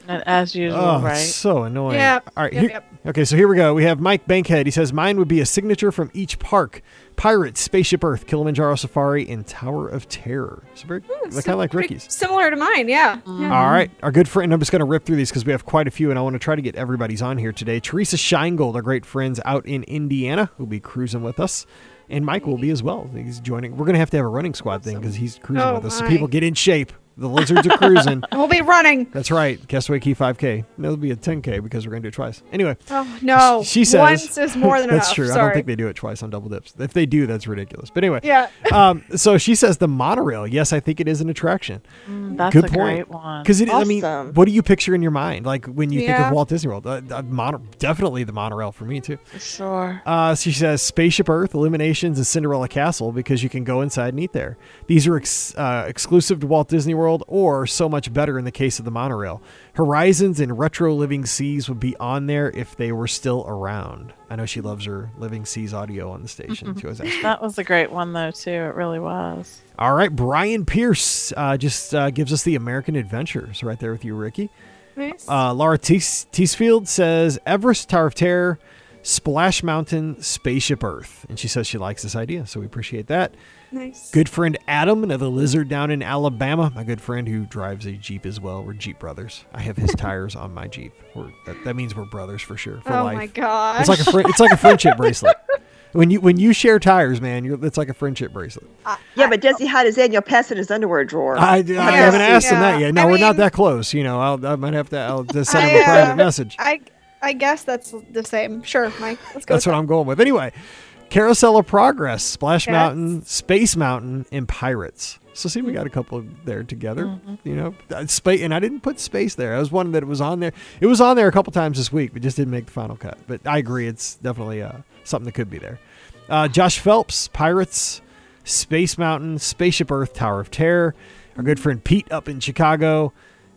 As usual,
oh,
right?
It's so annoying.
Yeah.
All right.
Yep,
Here,
yep.
Okay, so here we go. We have Mike Bankhead. He says, mine would be a signature from each park. Pirates, Spaceship Earth, Kilimanjaro Safari, and Tower of Terror. So very,
Hmm,
they're
so
kind of like
pretty
Ricky's.
Similar to mine, yeah.
Mm-hmm.
yeah.
All right. Our good friend, I'm just going to rip through these because we have quite a few, and I want to try to get everybody's on here today. Teresa Scheingold, our great friends out in Indiana, who'll be cruising with us. And Mike will be as well. He's joining. We're going to have to have a running squad thing because he's cruising
Oh,
with us. So
my.
people get in shape. The lizards are cruising.
We'll be running.
That's right. Castaway Key five K. It'll be a ten K because we're going to do it twice. Anyway.
Oh, no.
She says.
Once is more than
That's
enough.
true.
Sorry.
I don't think they do it twice on double dips. If they do, that's ridiculous. But anyway.
Yeah.
um, so she says the monorail. Yes, I think it is an attraction.
Mm, that's
Good
a
point.
great one.
Because it, I mean,
Awesome.
what do you picture in your mind? Like when you think
Yeah.
of Walt Disney World? Uh, uh, mono, definitely the monorail for me, too.
For sure.
Uh, she says Spaceship Earth, Illuminations, and Cinderella Castle because you can go inside and eat there. These are ex- uh, exclusive to Walt Disney World or so much better in the case of the monorail. Horizons and Retro Living Seas would be on there if they were still around. I know she loves her Living Seas audio on the station. She always asks for
That was a great one, though, too. It really was.
All right, Brian Pierce uh, just uh, gives us the American Adventures right there with you, Ricky.
Nice.
Uh, Laura Tees- Teesfield says Everest, Tower of Terror, Splash Mountain, Spaceship Earth. And she says she likes this idea, so we appreciate that.
nice.
Good friend Adam, another lizard down in Alabama. My good friend who drives a Jeep as well. We're Jeep brothers. I have his tires on my Jeep. We're, that, that means we're brothers for sure, for
Oh,
life.
my gosh.
It's like a fri- it's like a friendship bracelet. When you when you share tires, man, you're, it's like a friendship bracelet.
Yeah, but does he hide his annual pass in his underwear drawer?
I, I haven't asked him that
Yeah.
yet. No,
I
we're not
mean-
that close. You know, I'll, I might have to I'll just send him
I,
a private
uh,
message.
I I guess that's the same. Sure, Mike. Let's go.
That's
with
what I'm going with. Anyway, Carousel of Progress, Splash
Yes.
Mountain, Space Mountain, and Pirates. So see, we got a couple there together.
Mm-hmm.
You know, uh, space, and I didn't put space there. I was one that it was on there. It was on there a couple times this week, but just didn't make the final cut. But I agree, it's definitely uh, something that could be there. Uh, Josh Phelps, Pirates, Space Mountain, Spaceship Earth, Tower of Terror. Our good friend Pete up in Chicago.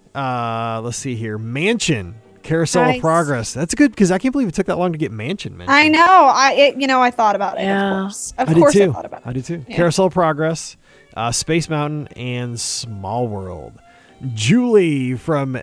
Uh, let's see here, Mansion. Carousel
Nice.
of Progress. That's good because I can't believe it took that long to get Mansion mentioned.
I know. I it, you know I thought about it.
Yeah.
Of course. Of
I
course
did too.
I thought about it.
I did too.
Yeah.
Carousel of Progress, uh, Space Mountain, and Small World. Julie from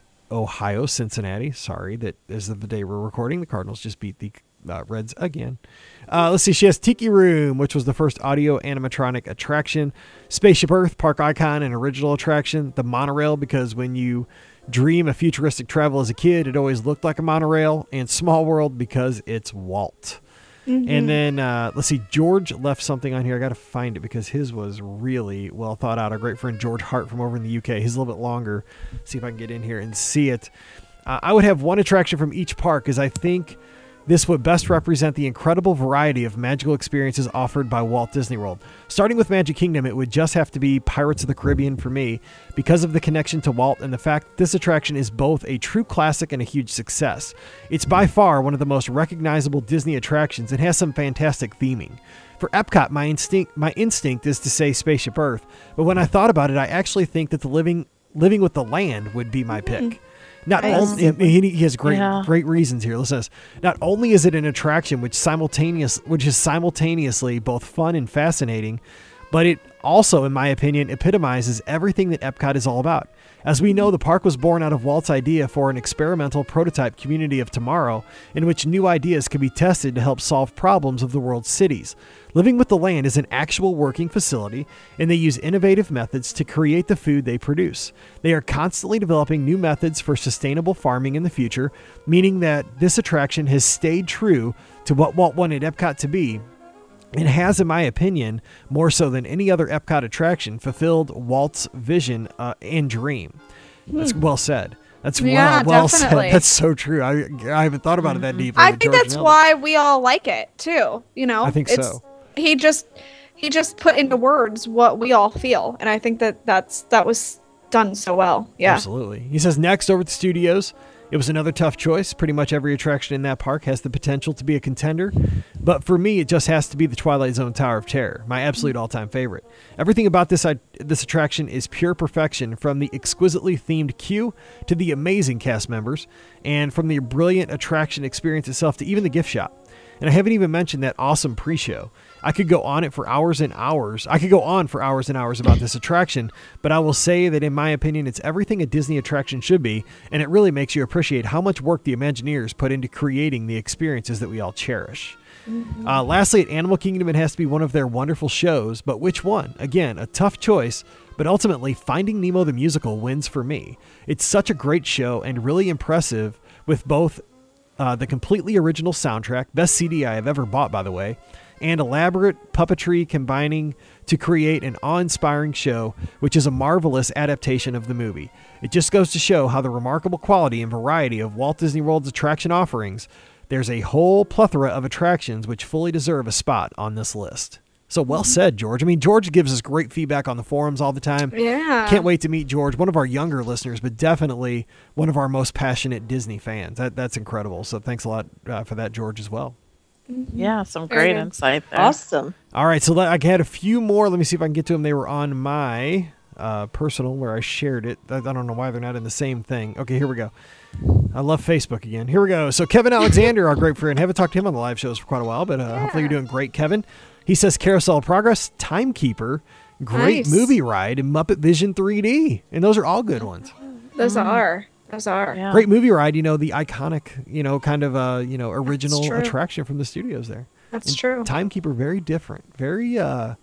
Ohio, Cincinnati. Sorry, that is the day we're recording. The Cardinals just beat the uh, Reds again. Uh, let's see. She has Tiki Room, which was the first audio animatronic attraction. Spaceship Earth, park icon and original attraction. The monorail, because when you dream of futuristic travel as a kid, it always looked like a monorail. And Small World, because it's Walt. And then, uh, let's see, George left something on here. I got to find it because his was really well thought out. Our great friend George Hart from over in the U K. He's a little bit longer. See if I can get in here and see it. Uh, I would have one attraction from each park because I think this would best represent the incredible variety of magical experiences offered by Walt Disney World. Starting with Magic Kingdom, it would just have to be Pirates of the Caribbean for me because of the connection to Walt and the fact that this attraction is both a true classic and a huge success. It's by far one of the most recognizable Disney attractions and has some fantastic theming. For Epcot, my instinct my instinct is to say Spaceship Earth, but when I thought about it, I actually think that the living living with the land would be my pick. Not
Nice.
only he, he has great
Yeah.
great reasons here. Listen to this. Not only is it an attraction which simultaneous which is simultaneously both fun and fascinating, but it also, in my opinion, epitomizes everything that Epcot is all about. As we know, the park was born out of Walt's idea for an experimental prototype community of tomorrow in which new ideas can be tested to help solve problems of the world's cities. Living with the Land is an actual working facility, and they use innovative methods to create the food they produce. They are constantly developing new methods for sustainable farming in the future, meaning that this attraction has stayed true to what Walt wanted Epcot to be, and has, in my opinion, more so than any other Epcot attraction, fulfilled Walt's vision uh, and dream. That's well said. That's
Yeah,
well, well
definitely.
said. That's so true. I I haven't thought about it that deeply.
I
but
think
George
that's
nailed it.
why we all like it too. You know,
I think
It's-
so.
He just he just put into words what we all feel, and I think that that's that was done so well. Yeah.
Absolutely. He says next over at the studios, it was another tough choice. Pretty much every attraction in that park has the potential to be a contender. But for me, it just has to be the Twilight Zone Tower of Terror, my absolute all-time favorite. Everything about this uh, this attraction is pure perfection, from the exquisitely themed queue to the amazing cast members, and from the brilliant attraction experience itself to even the gift shop. And I haven't even mentioned that awesome pre-show. I could go on it for hours and hours. I could go on for hours and hours about this attraction, but I will say that in my opinion, it's everything a Disney attraction should be, and it really makes you appreciate how much work the Imagineers put into creating the experiences that we all cherish. Mm-hmm. Uh, lastly, at Animal Kingdom, it has to be one of their wonderful shows, but which one? Again, a tough choice, but ultimately, Finding Nemo the Musical wins for me. It's such a great show and really impressive with both uh, the completely original soundtrack, best C D I have ever bought, by the way, and elaborate puppetry combining to create an awe-inspiring show, which is a marvelous adaptation of the movie. It just goes to show how the remarkable quality and variety of Walt Disney World's attraction offerings. There's a whole plethora of attractions which fully deserve a spot on this list. So well said, George. I mean, George gives us great feedback on the forums all the time.
Yeah.
Can't wait to meet George, one of our younger listeners, but definitely one of our most passionate Disney fans. That That's incredible. So thanks a lot uh, for that, George, as well.
Yeah, some great insight there.
Awesome.
All right, so I had a few more. Let me see if I can get to them. They were on my uh, personal where I shared it. I don't know why they're not in the same thing. Okay, here we go. I love Facebook again. Here we go. So Kevin Alexander, our great friend. Haven't talked to him on the live shows for quite a while, but uh, yeah. hopefully you're doing great, Kevin. He says Carousel of Progress, Timekeeper, great
nice.
movie ride, and Muppet Vision three D. And those are all good ones.
Those
Mm.
are. Those are.
Yeah.
Great movie ride, you know, the iconic, you know, kind of, uh, you know, original
true.
attraction from the studios there.
That's
And
true.
Timekeeper, very different. Very, uh, uh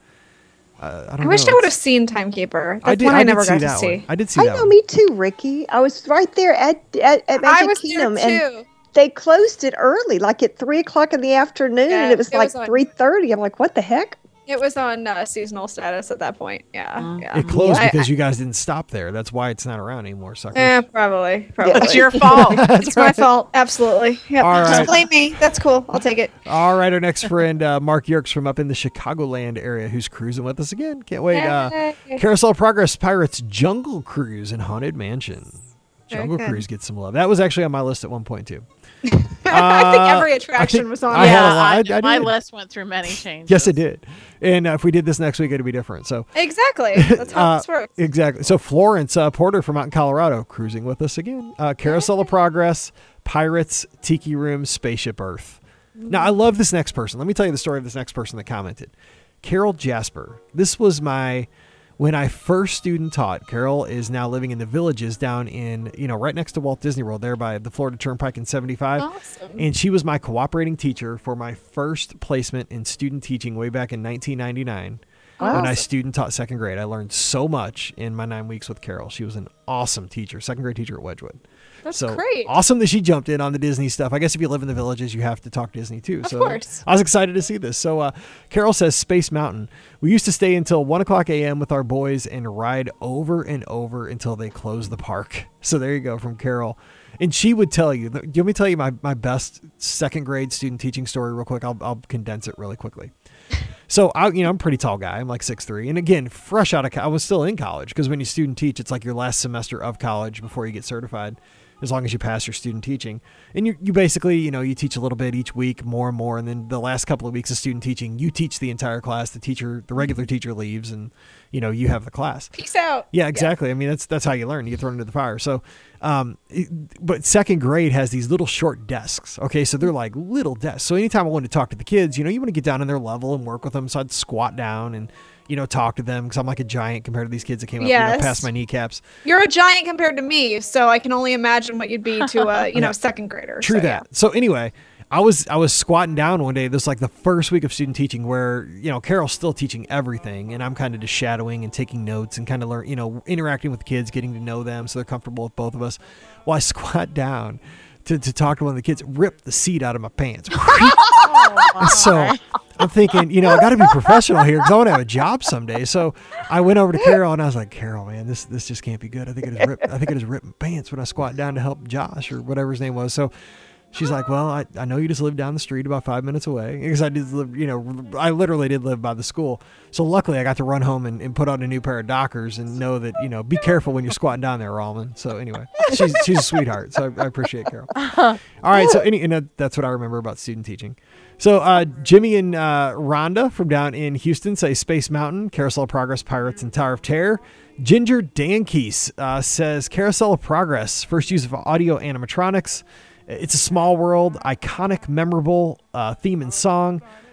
I don't
I wish
know.
I would have seen Timekeeper. That's
I did,
one I,
I did
never
see
got
that
to see.
one. I did see
I
that
know,
one.
me too, Ricky. I was right there at at, at Magic
I was
Kingdom,
there
and
too.
they closed it early, like at three o'clock in the afternoon,
Yeah,
and it was
it
like
was on-
three thirty. I'm like, what the heck?
It was on uh, seasonal status at that point. Yeah.
Mm.
yeah.
It closed
I-
because you guys didn't stop there. That's why it's not around anymore, suckers.
Yeah, probably. Probably.
It's your fault.
It's my fault. Absolutely. Yep.
All right.
Just blame me. That's cool. I'll take it.
All right, our next friend, uh, Mark Yerkes from up in the Chicagoland area, who's cruising with us again. Can't wait. Uh,
Yay.
Carousel of Progress Pirates Jungle Cruise and Haunted Mansion. Jungle
Okay.
Cruise gets some love. That was actually on my list at one point, too.
I think
Uh,
every
I
attraction
think
was on
I
there.
had a
yeah,
lot.
I,
I
my
did.
list went through many changes.
Yes, it did. And uh, if we did this next week, it'd be different. So
Exactly. That's how
Uh,
this works.
Exactly. So Florence uh, Porter from out in Colorado cruising with us again. Uh, Carousel of Progress, Pirates, Tiki Room, Spaceship Earth. Now, I love this next person. Let me tell you the story of this next person that commented. Carol Jasper. This was my... When I first student taught, Carol is now living in the Villages down in, you know, right next to Walt Disney World, there by the Florida Turnpike in seventy-five.
Awesome.
And she was my cooperating teacher for my first placement in student teaching way back in nineteen ninety-nine. When I student taught second grade. I learned so much in my nine weeks with Carol. She was an awesome teacher, second grade teacher at Wedgwood.
That's
so
great.
Awesome that she jumped in on the Disney stuff. I guess if you live in the Villages, you have to talk Disney too.
Of
so
course.
I was excited to see this. So uh, Carol says Space Mountain. We used to stay until one o'clock a.m. with our boys and ride over and over until they closed the park. So there you go from Carol. And she would tell you, let me tell you my, my best second grade student teaching story real quick. I'll, I'll condense it really quickly. So I, you know, I'm a pretty tall guy. I'm like six three, and again, fresh out of, co- I was still in college because when you student teach, it's like your last semester of college before you get certified. As long as you pass your student teaching, and you you basically, you know, you teach a little bit each week, more and more, and then the last couple of weeks of student teaching, you teach the entire class. The teacher, the regular teacher, leaves, and you know you have the class.
Peace out.
Yeah, exactly. I mean, that's that's how you learn. You get thrown into the fire. So, um, it, but second grade has these little short desks. Okay, so they're like little desks. So anytime I wanted to talk to the kids, you know, you want to get down on their level and work with them. So I'd squat down and you know talk to them because I'm like a giant compared to these kids that came up you
Yes.
know, past my kneecaps.
You're a giant compared to me, so I can only imagine what you'd be to a you know second grader.
True
so,
that. So anyway, I was I was squatting down one day. This is like the first week of student teaching where you know Carol's still teaching everything, and I'm kind of just shadowing and taking notes and kind of learn you know interacting with kids, getting to know them so they're comfortable with both of us. Well, I squat down to, to talk to one of the kids, ripped the seat out of my pants.
Oh,
So I'm thinking, you know, I got to be professional here because I want to have a job someday. So I went over to Carol and I was like, Carol, man, this this just can't be good. I think it is ripped. I think it is ripped my pants when I squat down to help Josh or whatever his name was. So she's like, well, I, I know you just live down the street about five minutes away because I did live, you know, I literally did live by the school. So luckily I got to run home and, and put on a new pair of Dockers and know that, you know, be careful when you're squatting down there, Rallman. So anyway, she's, she's a sweetheart. So I, I appreciate Carol. All right. So any, and that- that's what I remember about student teaching. So uh, Jimmy and uh, Rhonda from down in Houston say Space Mountain, Carousel of Progress, Pirates, and Tower of Terror. Ginger Dankees uh, says Carousel of Progress, first use of audio animatronics. It's a small world, iconic, memorable uh, theme and song.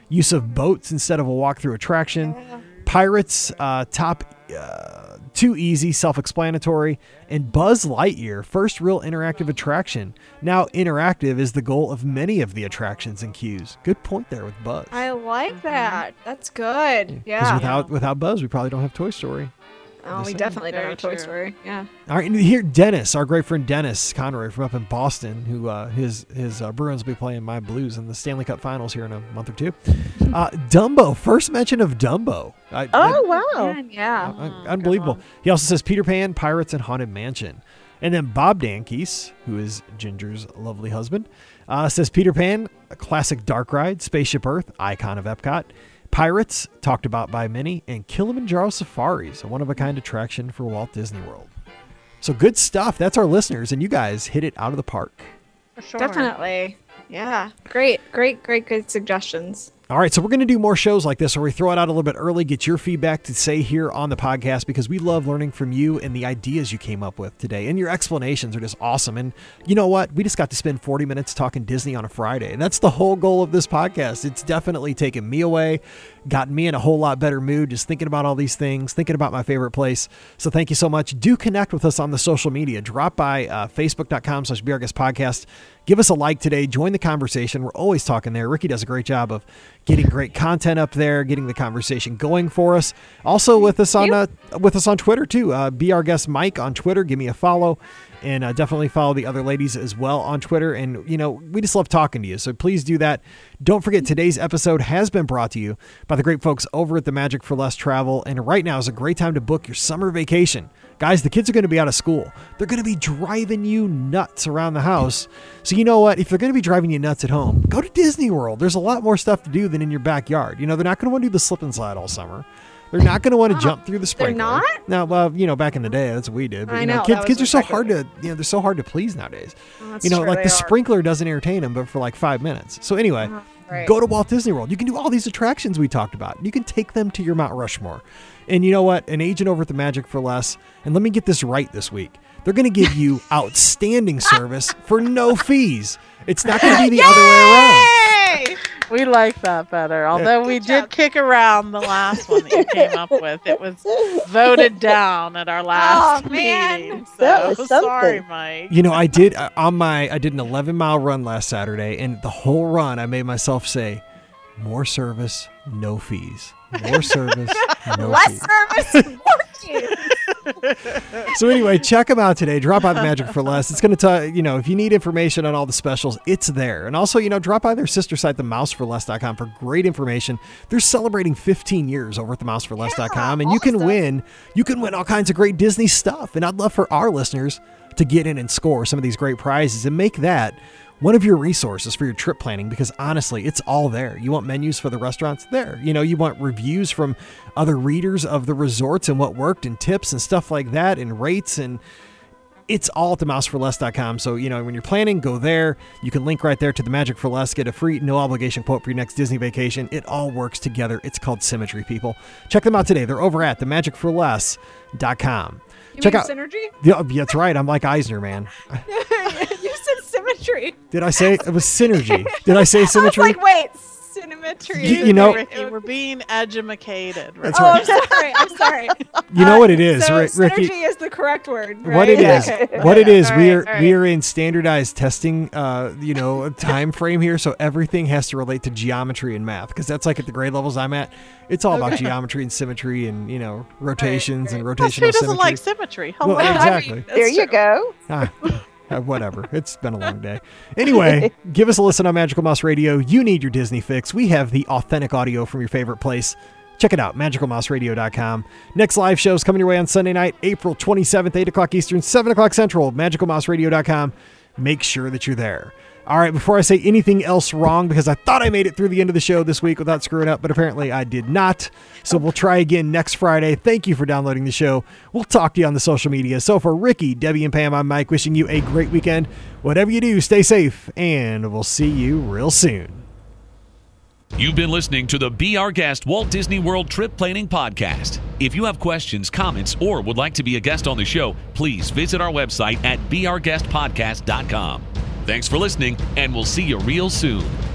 use of boats instead of a walk-through attraction. Pirates, uh, top uh, too easy, self-explanatory. And Buzz Lightyear, first real interactive attraction. Now, interactive is the goal of many of the attractions and queues. Good point there with Buzz.
I like that. That's good.
Because
Yeah.
without, without Buzz, we probably don't have Toy Story.
Oh, we
Just
definitely don't
Very
have Toy
true.
Story. Yeah.
All right, and here Dennis, our great friend Dennis Conroy from up in Boston, who uh, his his uh, Bruins will be playing my Blues in the Stanley Cup Finals here in a month or two. Uh, Dumbo, first mention of Dumbo. I,
Oh, wow.
Man, yeah.
Uh, unbelievable. He also says Peter Pan, Pirates, and Haunted Mansion. And then Bob Dankeys, who is Ginger's lovely husband, uh, says Peter Pan, a classic dark ride, Spaceship Earth, icon of Epcot. Pirates, talked about by many, and Kilimanjaro Safaris, a one-of-a-kind attraction for Walt Disney World. So good stuff. That's our listeners, and you guys hit it out of the park.
For sure.
Definitely. Yeah. Great, great, great, good suggestions.
All right, so we're going to do more shows like this where we throw it out a little bit early, get your feedback to say here on the podcast, because we love learning from you and the ideas you came up with today. And your explanations are just awesome. And you know what? We just got to spend forty minutes talking Disney on a Friday. And that's the whole goal of this podcast. It's definitely taken me away, gotten me in a whole lot better mood, just thinking about all these things, thinking about my favorite place. So thank you so much. Do connect with us on the social media. Drop by uh, facebook.com slash BRGuestPodcast. Give us a like today. Join the conversation. We're always talking there. Ricky does a great job of getting great content up there, getting the conversation going for us. Also with us on uh, with us on Twitter too. Uh, Be Our Guest Mike on Twitter. Give me a follow, and uh, definitely follow the other ladies as well on Twitter. And you know, we just love talking to you, so please do that. Don't forget, today's episode has been brought to you by the great folks over at the Magic for Less Travel. And right now is a great time to book your summer vacation. Guys, the kids are going to be out of school. They're going to be driving you nuts around the house. So you know what? If they're going to be driving you nuts at home, go to Disney World. There's a lot more stuff to do than in your backyard. You know, they're not going to want to do the slip and slide all summer. They're not going to want to jump through the sprinkler.
They're not?
Now, well, you know, back in the day, that's what we did. But,
I
you know,
know,
kids,
that
kids are
was
so
back in
hard
the
to, you know, they're so hard to please nowadays.
Oh, that's
you know,
true,
like
they
the
are.
sprinkler doesn't entertain them, but for like five minutes. So anyway,
Uh-huh, right.
go to Walt Disney World. You can do all these attractions we talked about. You can take them to your Mount Rushmore. And you know what? An agent over at the Magic for Less, and let me get this right this week. They're going to give you outstanding service for no fees. It's not going to be the other way around.
Yay!
We like that better. Although we
Good
did
job.
kick around the last one that you came up with. It was voted down at our last
Oh, man.
meeting. So
That was something.
sorry, Mike.
You know, I did uh, on my I did an eleven mile run last Saturday, and the whole run I made myself say, "More service, no fees. More service, no
Less
fees."
service, more fees.
So anyway, check them out today. Drop by the Magic for Less. It's going to tell you know if you need information on all the specials, it's there. And also, you know, drop by their sister site, the mouse for less dot com, for great information. They're celebrating fifteen years over at the mouse for less dot com, and you can
awesome.
win. You can win all kinds of great Disney stuff. And I'd love for our listeners to get in and score some of these great prizes and make that one of your resources for your trip planning, because honestly, it's all there. You want menus for the restaurants? There. You know, you want reviews from other readers of the resorts and what worked and tips and stuff like that and rates, and it's all at the mouse for less dot com. So, you know, when you're planning, go there. You can link right there to the Magic for Less, get a free, no obligation quote for your next Disney vacation. It all works together. It's called Symmetry, people. Check them out today. They're over at the magic for less dot com.
You
Check
mean
out.
synergy?
Yeah, that's right. I'm like Eisner, man.
You said symmetry.
Did I say it was synergy? Did I say symmetry?
I was like, wait, symmetry.
You- you know-
Ricky, we're being edumacated.
That's
Oh,
right.
I'm sorry. I'm sorry.
You know what it is,
so
Ri- Ricky?
synergy is the correct word. Right?
What it is,
Okay.
what it is,
All
we
right,
are
all right.
we are in standardized testing, uh, you know, time frame here, so everything has to relate to geometry and math, because that's like at the grade levels I'm at. It's all about geometry and symmetry and you know rotations and
Plus,
rotational
who doesn't
symmetry.
like symmetry? Hello.
Well, exactly.
That's
There you
true.
go.
Ah, uh, whatever. It's been a long day. Anyway, give us a listen on Magical Mouse Radio. You need your Disney fix. We have the authentic audio from your favorite place. Check it out, magical mouse radio dot com. Next live show is coming your way on Sunday night, April twenty-seventh, eight o'clock Eastern, seven o'clock Central, magical mouse radio dot com. Make sure that you're there. All right, before I say anything else wrong, because I thought I made it through the end of the show this week without screwing up, but apparently I did not. So we'll try again next Friday. Thank you for downloading the show. We'll talk to you on the social media. So for Ricky, Debbie, and Pam, I'm Mike, wishing you a great weekend. Whatever you do, stay safe, and we'll see you real soon.
You've been listening to the Be Our Guest Walt Disney World Trip Planning Podcast. If you have questions, comments, or would like to be a guest on the show, please visit our website at be our guest podcast dot com. Thanks for listening, and we'll see you real soon.